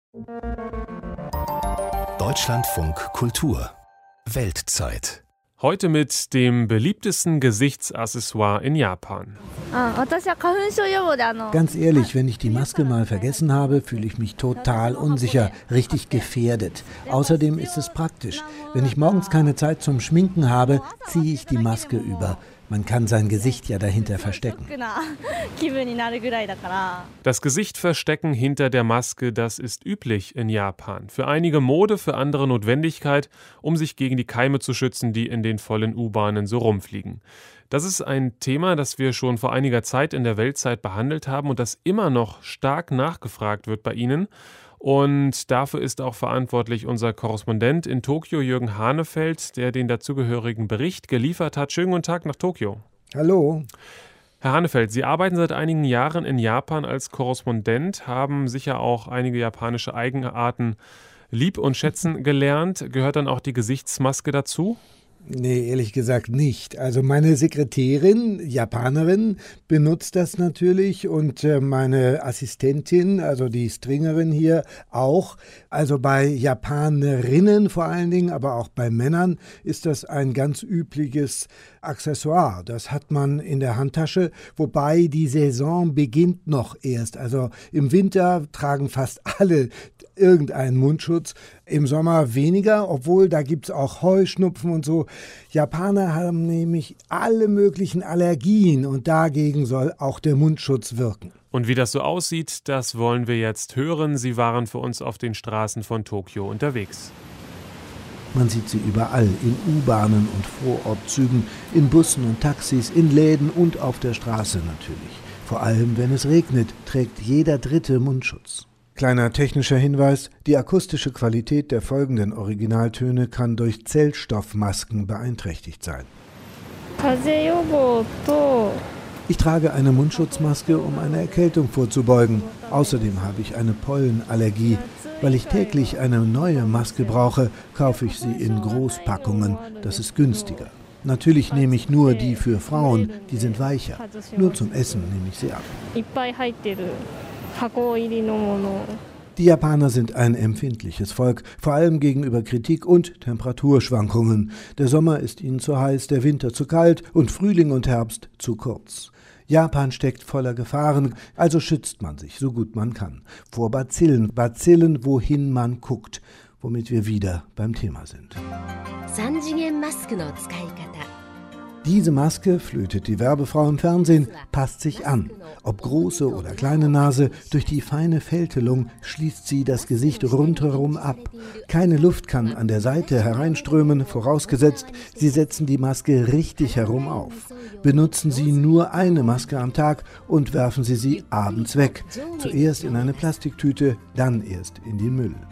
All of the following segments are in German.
Deutschlandfunk Kultur Weltzeit. Heute mit dem beliebtesten Gesichtsaccessoire in Japan. Ganz ehrlich, wenn ich die Maske mal vergessen habe, fühle ich mich total unsicher, richtig gefährdet. Außerdem ist es praktisch. Wenn ich morgens keine Zeit zum Schminken habe, ziehe ich die Maske über. Man kann sein Gesicht ja dahinter verstecken. Das Gesicht verstecken hinter der Maske, das ist üblich in Japan. Für einige Mode, für andere Notwendigkeit, um sich gegen die Keime zu schützen, die in den vollen U-Bahnen so rumfliegen. Das ist ein Thema, das wir schon vor einiger Zeit in der Weltzeit behandelt haben und das immer noch stark nachgefragt wird bei Ihnen. Und dafür ist auch verantwortlich unser Korrespondent in Tokio, Jürgen Hanefeld, der den dazugehörigen Bericht geliefert hat. Schönen guten Tag nach Tokio. Hallo. Herr Hanefeld, Sie arbeiten seit einigen Jahren in Japan als Korrespondent, haben sicher auch einige japanische Eigenarten lieb und schätzen gelernt. Gehört dann auch die Gesichtsmaske dazu? Nee, ehrlich gesagt nicht. Also meine Sekretärin, Japanerin, benutzt das natürlich und meine Assistentin, also die Stringerin hier auch. Also bei Japanerinnen vor allen Dingen, aber auch bei Männern ist das ein ganz übliches Accessoire. Das hat man in der Handtasche, wobei die Saison beginnt noch erst. Also im Winter tragen fast alle irgendeinen Mundschutz, im Sommer weniger, obwohl da gibt es auch Heuschnupfen und so. Japaner haben nämlich alle möglichen Allergien und dagegen soll auch der Mundschutz wirken. Und wie das so aussieht, das wollen wir jetzt hören. Sie waren für uns auf den Straßen von Tokio unterwegs. Man sieht sie überall, in U-Bahnen und Vorortzügen, in Bussen und Taxis, in Läden und auf der Straße natürlich. Vor allem, wenn es regnet, trägt jeder Dritte Mundschutz. Kleiner technischer Hinweis, die akustische Qualität der folgenden Originaltöne kann durch Zellstoffmasken beeinträchtigt sein. Ich trage eine Mundschutzmaske, um einer Erkältung vorzubeugen. Außerdem habe ich eine Pollenallergie. Weil ich täglich eine neue Maske brauche, kaufe ich sie in Großpackungen. Das ist günstiger. Natürlich nehme ich nur die für Frauen, die sind weicher. Nur zum Essen nehme ich sie ab. Die Japaner sind ein empfindliches Volk, vor allem gegenüber Kritik und Temperaturschwankungen. Der Sommer ist ihnen zu heiß, der Winter zu kalt und Frühling und Herbst zu kurz. Japan steckt voller Gefahren, also schützt man sich, so gut man kann. Vor Bazillen, wohin man guckt, womit wir wieder beim Thema sind. Diese Maske, flötet die Werbefrau im Fernsehen, passt sich an. Ob große oder kleine Nase, durch die feine Fältelung schließt sie das Gesicht rundherum ab. Keine Luft kann an der Seite hereinströmen, vorausgesetzt, Sie setzen die Maske richtig herum auf. Benutzen Sie nur eine Maske am Tag und werfen Sie sie abends weg. Zuerst in eine Plastiktüte, dann erst in den Müll.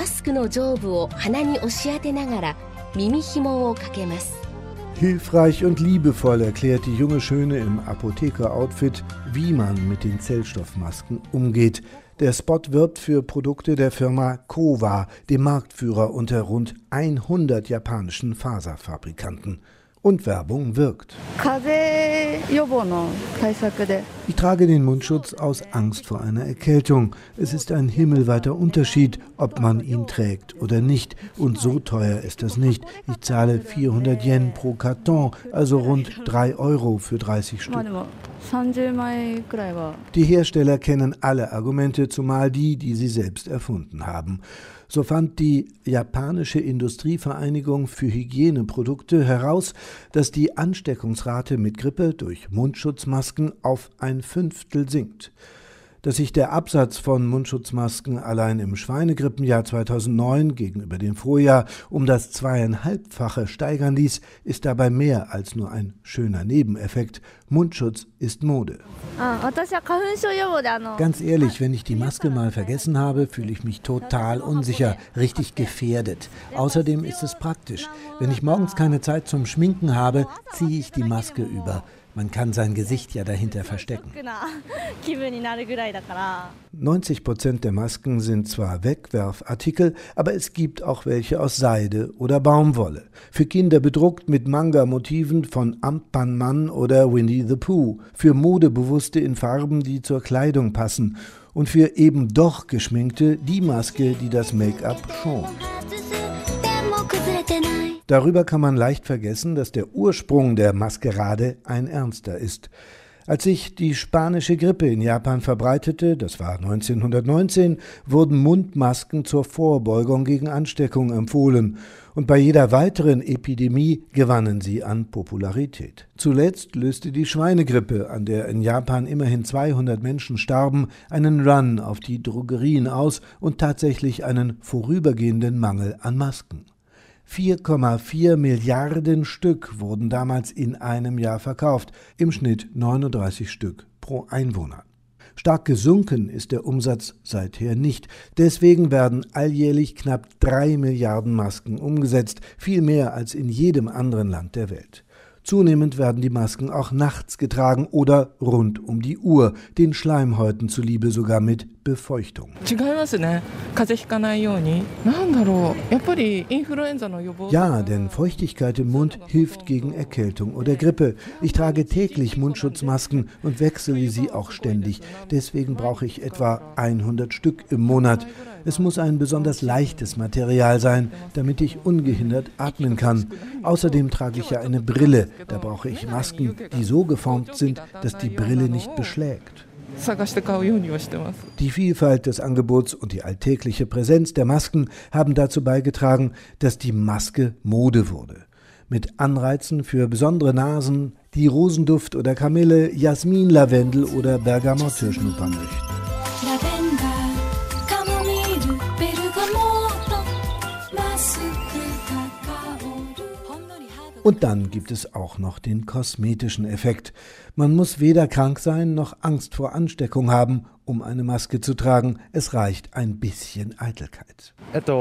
Hilfreich und liebevoll erklärt die junge Schöne im Apotheker-Outfit, wie man mit den Zellstoffmasken umgeht. Der Spot wirbt für Produkte der Firma Kowa, dem Marktführer unter rund 100 japanischen Faserfabrikanten. Und Werbung wirkt. Ich trage den Mundschutz aus Angst vor einer Erkältung. Es ist ein himmelweiter Unterschied, ob man ihn trägt oder nicht. Und so teuer ist das nicht. Ich zahle 400 Yen pro Karton, also rund 3 Euro für 30 Stück. Die Hersteller kennen alle Argumente, zumal die sie selbst erfunden haben. So fand die japanische Industrievereinigung für Hygieneprodukte heraus, dass die Ansteckungsrate mit Grippe durch Mundschutzmasken auf 1/5 sinkt. Dass sich der Absatz von Mundschutzmasken allein im Schweinegrippenjahr 2009 gegenüber dem Vorjahr um das 2,5-fache steigern ließ, ist dabei mehr als nur ein schöner Nebeneffekt. Mundschutz ist Mode. Ganz ehrlich, wenn ich die Maske mal vergessen habe, fühle ich mich total unsicher, richtig gefährdet. Außerdem ist es praktisch. Wenn ich morgens keine Zeit zum Schminken habe, ziehe ich die Maske über. Man kann sein Gesicht ja dahinter verstecken. 90% der Masken sind zwar Wegwerfartikel, aber es gibt auch welche aus Seide oder Baumwolle. Für Kinder bedruckt mit Manga-Motiven von Ampan-Man oder Winnie the Pooh. Für Modebewusste in Farben, die zur Kleidung passen. Und für eben doch Geschminkte die Maske, die das Make-up schont. Darüber kann man leicht vergessen, dass der Ursprung der Maskerade ein ernster ist. Als sich die spanische Grippe in Japan verbreitete, das war 1919, wurden Mundmasken zur Vorbeugung gegen Ansteckung empfohlen. Und bei jeder weiteren Epidemie gewannen sie an Popularität. Zuletzt löste die Schweinegrippe, an der in Japan immerhin 200 Menschen starben, einen Run auf die Drogerien aus und tatsächlich einen vorübergehenden Mangel an Masken. 4,4 Milliarden Stück wurden damals in einem Jahr verkauft, im Schnitt 39 Stück pro Einwohner. Stark gesunken ist der Umsatz seither nicht. Deswegen werden alljährlich knapp 3 Milliarden Masken umgesetzt, viel mehr als in jedem anderen Land der Welt. Zunehmend werden die Masken auch nachts getragen oder rund um die Uhr, den Schleimhäuten zuliebe sogar mit Befeuchtung. Ja, denn Feuchtigkeit im Mund hilft gegen Erkältung oder Grippe. Ich trage täglich Mundschutzmasken und wechsle sie auch ständig. Deswegen brauche ich etwa 100 Stück im Monat. Es muss ein besonders leichtes Material sein, damit ich ungehindert atmen kann. Außerdem trage ich ja eine Brille. Da brauche ich Masken, die so geformt sind, dass die Brille nicht beschlägt. Die Vielfalt des Angebots und die alltägliche Präsenz der Masken haben dazu beigetragen, dass die Maske Mode wurde. Mit Anreizen für besondere Nasen, die Rosenduft oder Kamille, Jasmin, Lavendel oder Bergamotte schnuppern möchten. Und dann gibt es auch noch den kosmetischen Effekt. Man muss weder krank sein noch Angst vor Ansteckung haben, um eine Maske zu tragen. Es reicht ein bisschen Eitelkeit.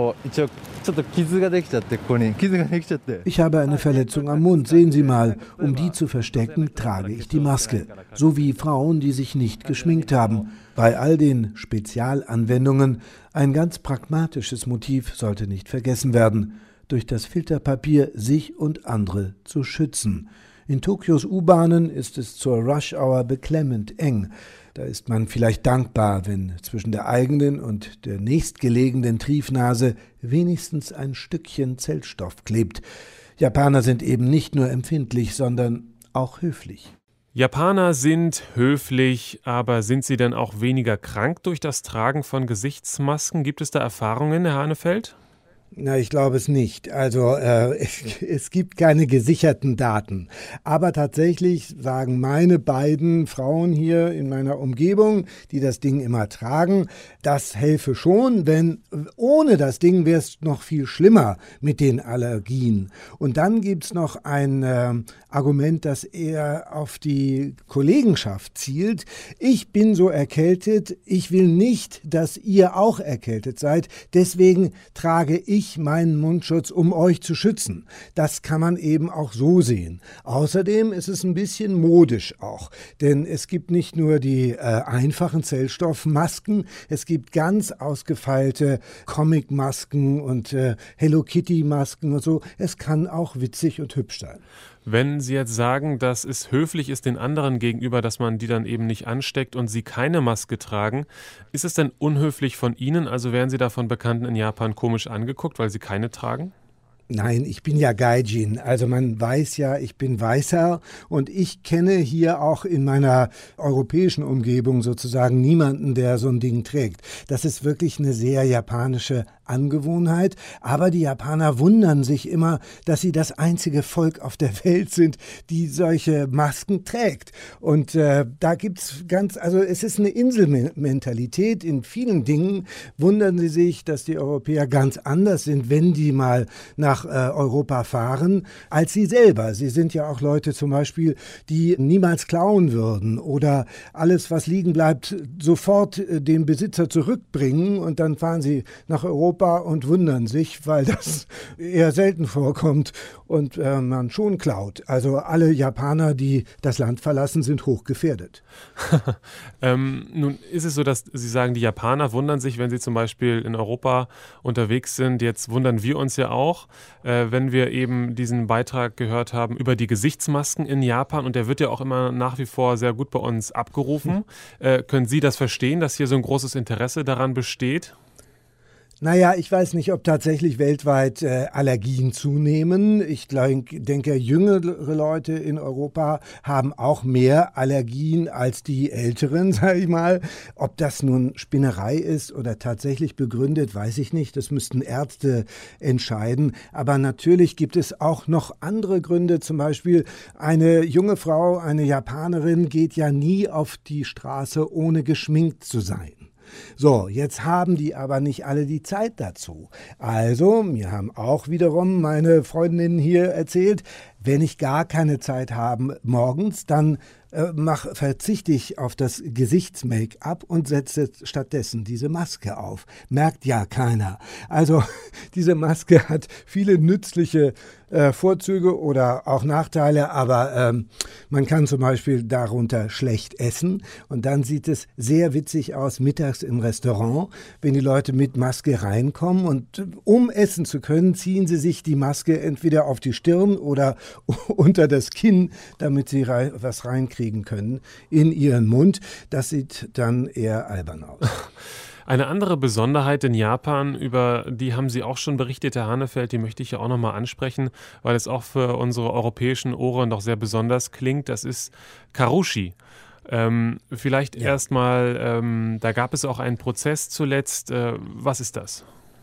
Ich habe eine Verletzung am Mund, sehen Sie mal. Um die zu verstecken, trage ich die Maske. So wie Frauen, die sich nicht geschminkt haben. Bei all den Spezialanwendungen ein ganz pragmatisches Motiv sollte nicht vergessen werden: durch das Filterpapier sich und andere zu schützen. In Tokios U-Bahnen ist es zur Rush-Hour beklemmend eng. Da ist man vielleicht dankbar, wenn zwischen der eigenen und der nächstgelegenen Triefnase wenigstens ein Stückchen Zellstoff klebt. Japaner sind eben nicht nur empfindlich, sondern auch höflich. Japaner sind höflich, aber sind sie denn auch weniger krank durch das Tragen von Gesichtsmasken? Gibt es da Erfahrungen, Herr Hanefeld? Na, ich glaube es nicht. Also es gibt keine gesicherten Daten. Aber tatsächlich sagen meine beiden Frauen hier in meiner Umgebung, die das Ding immer tragen, das helfe schon, denn ohne das Ding wäre es noch viel schlimmer mit den Allergien. Und dann gibt es noch ein Argument, das eher auf die Kollegenschaft zielt. Ich bin so erkältet, ich will nicht, dass ihr auch erkältet seid. Deswegen trage ich meinen Mundschutz, um euch zu schützen. Das kann man eben auch so sehen. Außerdem ist es ein bisschen modisch auch, denn es gibt nicht nur die einfachen Zellstoffmasken, es gibt ganz ausgefeilte Comic-Masken und Hello Kitty-Masken und so. Es kann auch witzig und hübsch sein. Wenn Sie jetzt sagen, dass es höflich ist den anderen gegenüber, dass man die dann eben nicht ansteckt und sie keine Maske tragen, ist es denn unhöflich von Ihnen? Also werden Sie da von Bekannten in Japan komisch angeguckt, weil Sie keine tragen? Nein, ich bin ja Gaijin, also man weiß ja, ich bin Weißer und ich kenne hier auch in meiner europäischen Umgebung sozusagen niemanden, der so ein Ding trägt. Das ist wirklich eine sehr japanische Angewohnheit, aber die Japaner wundern sich immer, dass sie das einzige Volk auf der Welt sind, die solche Masken trägt. Und da gibt's also es ist eine Inselmentalität. In vielen Dingen wundern sie sich, dass die Europäer ganz anders sind, wenn die mal nach Europa fahren, als sie selber. Sie sind ja auch Leute zum Beispiel, die niemals klauen würden oder alles, was liegen bleibt, sofort dem Besitzer zurückbringen und dann fahren sie nach Europa und wundern sich, weil das eher selten vorkommt und man schon klaut. Also alle Japaner, die das Land verlassen, sind hochgefährdet. Nun ist es so, dass Sie sagen, die Japaner wundern sich, wenn sie zum Beispiel in Europa unterwegs sind. Jetzt wundern wir uns ja auch. wenn wir eben diesen Beitrag gehört haben über die Gesichtsmasken in Japan. Und der wird ja auch immer nach wie vor sehr gut bei uns abgerufen. Können Sie das verstehen, dass hier so ein großes Interesse daran besteht? Naja, ich weiß nicht, ob tatsächlich weltweit Allergien zunehmen. Ich denke, jüngere Leute in Europa haben auch mehr Allergien als die Älteren, sage ich mal. Ob das nun Spinnerei ist oder tatsächlich begründet, weiß ich nicht. Das müssten Ärzte entscheiden. Aber natürlich gibt es auch noch andere Gründe. Zum Beispiel eine junge Frau, eine Japanerin, geht ja nie auf die Straße, ohne geschminkt zu sein. So, jetzt haben die aber nicht alle die Zeit dazu. Also, mir haben auch wiederum meine Freundinnen hier erzählt, wenn ich gar keine Zeit habe morgens, dann verzichte ich auf das Gesichtsmake-up und setze stattdessen diese Maske auf. Merkt ja keiner. Also diese Maske hat viele nützliche Vorzüge oder auch Nachteile, aber man kann zum Beispiel darunter schlecht essen und dann sieht es sehr witzig aus mittags im Restaurant, wenn die Leute mit Maske reinkommen und um essen zu können, ziehen sie sich die Maske entweder auf die Stirn oder unter das Kinn, damit sie was reinkriegen können in ihren Mund. Das sieht dann eher albern aus. Eine andere Besonderheit in Japan, über die haben Sie auch schon berichtet, Herr Hanefeld, die möchte ich ja auch nochmal ansprechen, weil es auch für unsere europäischen Ohren noch sehr besonders klingt. Das ist Karushi. Vielleicht erstmal, da gab es auch einen Prozess zuletzt. Was ist das?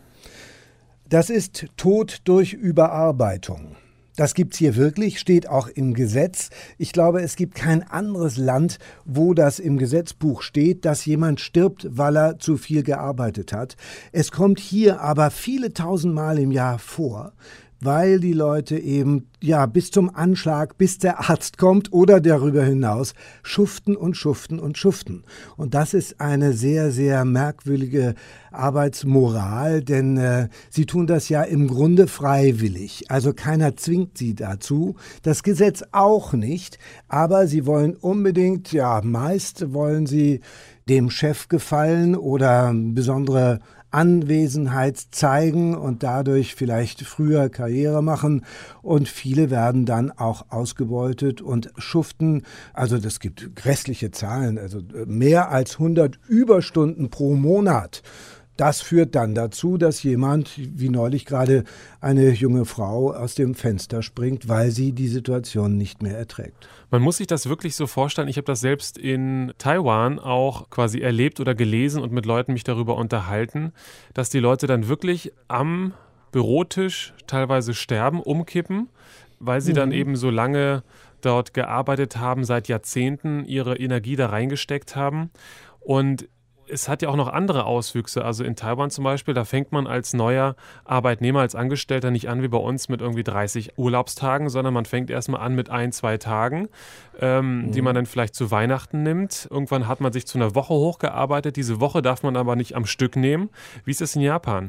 Das ist Tod durch Überarbeitung. Das gibt's hier wirklich, steht auch im Gesetz. Ich glaube, es gibt kein anderes Land, wo das im Gesetzbuch steht, dass jemand stirbt, weil er zu viel gearbeitet hat. Es kommt hier aber viele tausendmal im Jahr vor, weil die Leute eben bis zum Anschlag, bis der Arzt kommt oder darüber hinaus schuften und schuften und schuften. Und das ist eine sehr, sehr merkwürdige Arbeitsmoral, denn sie tun das ja im Grunde freiwillig. Also keiner zwingt sie dazu, das Gesetz auch nicht, aber sie wollen unbedingt, meist wollen sie dem Chef gefallen oder besondere Anwesenheit zeigen und dadurch vielleicht früher Karriere machen. Und viele werden dann auch ausgebeutet und schuften. Also das gibt grässliche Zahlen, also mehr als 100 Überstunden pro Monat. Das führt dann dazu, dass jemand, wie neulich gerade eine junge Frau, aus dem Fenster springt, weil sie die Situation nicht mehr erträgt. Man muss sich das wirklich so vorstellen. Ich habe das selbst in Taiwan auch quasi erlebt oder gelesen und mit Leuten mich darüber unterhalten, dass die Leute dann wirklich am Bürotisch teilweise sterben, umkippen, weil sie dann eben so lange dort gearbeitet haben, seit Jahrzehnten ihre Energie da reingesteckt haben. Und es hat ja auch noch andere Auswüchse. Also in Taiwan zum Beispiel, da fängt man als neuer Arbeitnehmer, als Angestellter nicht an wie bei uns mit irgendwie 30 Urlaubstagen, sondern man fängt erstmal an mit 1-2 Tagen, die man dann vielleicht zu Weihnachten nimmt. Irgendwann hat man sich zu einer Woche hochgearbeitet. Diese Woche darf man aber nicht am Stück nehmen. Wie ist das in Japan?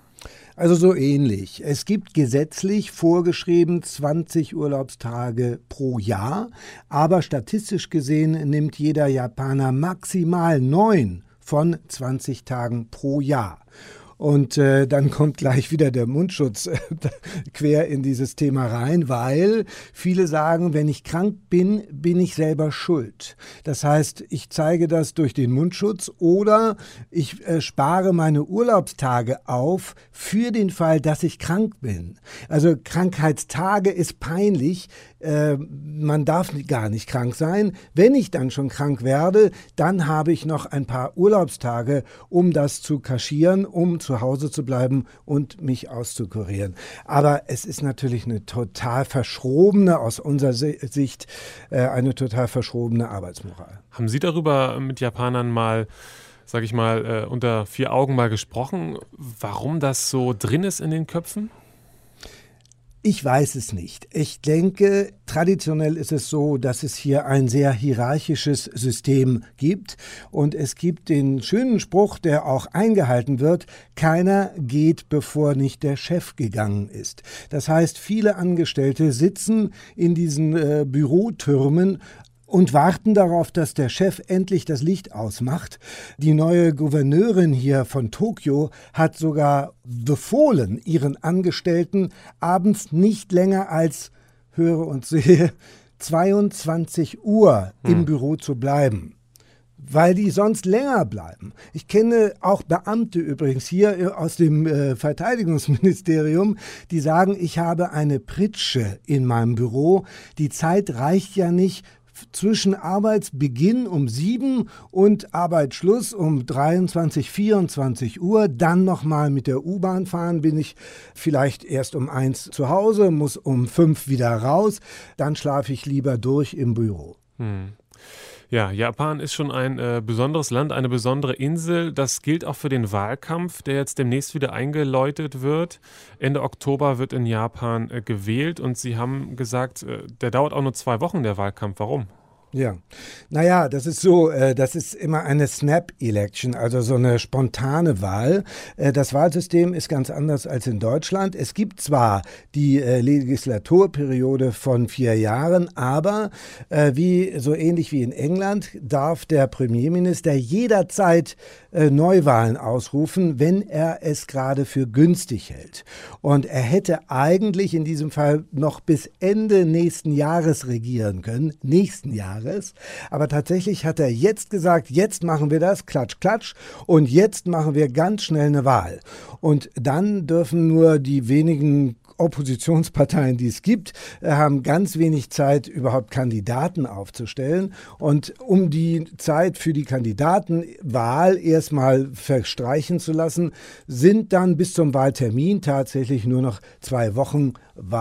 Also so ähnlich. Es gibt gesetzlich vorgeschrieben 20 Urlaubstage pro Jahr, aber statistisch gesehen nimmt jeder Japaner maximal 9 von 20 Tagen pro Jahr. Und dann kommt gleich wieder der Mundschutz quer in dieses Thema rein, weil viele sagen, wenn ich krank bin, bin ich selber schuld. Das heißt, ich zeige das durch den Mundschutz oder ich spare meine Urlaubstage auf für den Fall, dass ich krank bin. Also Krankheitstage ist peinlich. Man darf gar nicht krank sein. Wenn ich dann schon krank werde, dann habe ich noch ein paar Urlaubstage, um das zu kaschieren, um zu Hause zu bleiben und mich auszukurieren. Aber es ist natürlich eine total verschrobene, aus unserer Sicht, eine total verschrobene Arbeitsmoral. Haben Sie darüber mit Japanern mal, sage ich mal, unter 4 Augen mal gesprochen, warum das so drin ist in den Köpfen? Ich weiß es nicht. Ich denke, traditionell ist es so, dass es hier ein sehr hierarchisches System gibt. Und es gibt den schönen Spruch, der auch eingehalten wird, keiner geht, bevor nicht der Chef gegangen ist. Das heißt, viele Angestellte sitzen in diesen Bürotürmen und warten darauf, dass der Chef endlich das Licht ausmacht. Die neue Gouverneurin hier von Tokio hat sogar befohlen, ihren Angestellten abends nicht länger als, höre und sehe, 22 Uhr im Büro zu bleiben, weil die sonst länger bleiben. Ich kenne auch Beamte übrigens hier aus dem Verteidigungsministerium, die sagen, ich habe eine Pritsche in meinem Büro. Die Zeit reicht ja nicht zwischen Arbeitsbeginn um 7 und Arbeitsschluss um 23, 24 Uhr. Dann nochmal mit der U-Bahn fahren, bin ich vielleicht erst um 1 zu Hause, muss um 5 wieder raus. Dann schlafe ich lieber durch im Büro. Ja, Japan ist schon ein besonderes Land, eine besondere Insel. Das gilt auch für den Wahlkampf, der jetzt demnächst wieder eingeläutet wird. Ende Oktober wird in Japan gewählt und Sie haben gesagt, der dauert auch nur 2 Wochen, der Wahlkampf. Warum? Ja, naja, das ist so, das ist immer eine Snap-Election, also so eine spontane Wahl. Das Wahlsystem ist ganz anders als in Deutschland. Es gibt zwar die Legislaturperiode von 4 Jahren, aber so ähnlich wie in England darf der Premierminister jederzeit Neuwahlen ausrufen, wenn er es gerade für günstig hält. Und er hätte eigentlich in diesem Fall noch bis Ende nächsten Jahres regieren können, aber tatsächlich hat er jetzt gesagt, jetzt machen wir das, klatsch, klatsch, und jetzt machen wir ganz schnell eine Wahl. Und dann dürfen nur die wenigen Oppositionsparteien, die es gibt, haben ganz wenig Zeit, überhaupt Kandidaten aufzustellen. Und um die Zeit für die Kandidatenwahl erstmal verstreichen zu lassen, sind dann bis zum Wahltermin tatsächlich nur noch 2 Wochen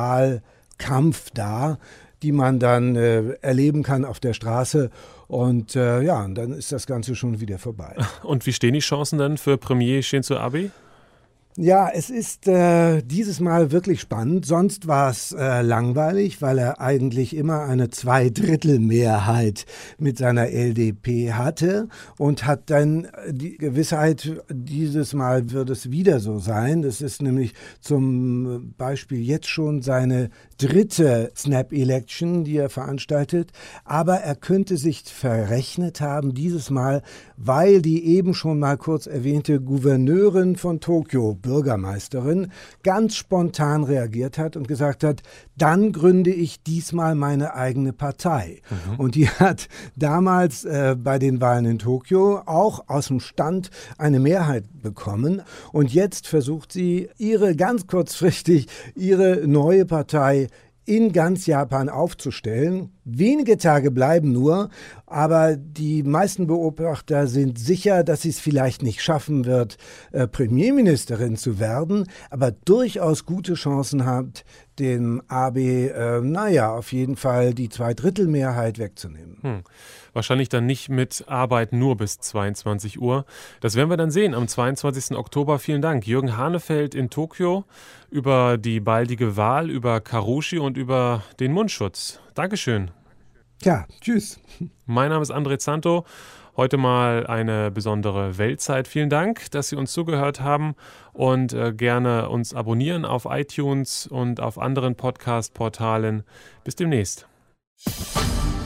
Wahlkampf da, die man dann erleben kann auf der Straße. Und dann ist das Ganze schon wieder vorbei. Und wie stehen die Chancen dann für Premier Shinzo Abe? Ja, es ist dieses Mal wirklich spannend. Sonst war es langweilig, weil er eigentlich immer eine Zweidrittelmehrheit mit seiner LDP hatte und hat dann die Gewissheit, dieses Mal wird es wieder so sein. Das ist nämlich zum Beispiel jetzt schon seine 3. Snap-Election, die er veranstaltet. Aber er könnte sich verrechnet haben dieses Mal, weil die eben schon mal kurz erwähnte Gouverneurin von Tokio, Bürgermeisterin, ganz spontan reagiert hat und gesagt hat, dann gründe ich diesmal meine eigene Partei. Und die hat damals bei den Wahlen in Tokio auch aus dem Stand eine Mehrheit bekommen. Und jetzt versucht sie, ganz kurzfristig ihre neue Partei in ganz Japan aufzustellen. Wenige Tage bleiben nur, aber die meisten Beobachter sind sicher, dass sie es vielleicht nicht schaffen wird, Premierministerin zu werden, aber durchaus gute Chancen hat, dem Abe, auf jeden Fall die Zweidrittelmehrheit wegzunehmen. Wahrscheinlich dann nicht mit Arbeit nur bis 22 Uhr. Das werden wir dann sehen am 22. Oktober. Vielen Dank. Jürgen Hanefeld in Tokio über die baldige Wahl, über Karushi und über den Mundschutz. Dankeschön. Ja, tschüss. Mein Name ist André Zanto. Heute mal eine besondere Weltzeit. Vielen Dank, dass Sie uns zugehört haben und gerne uns abonnieren auf iTunes und auf anderen Podcast-Portalen. Bis demnächst.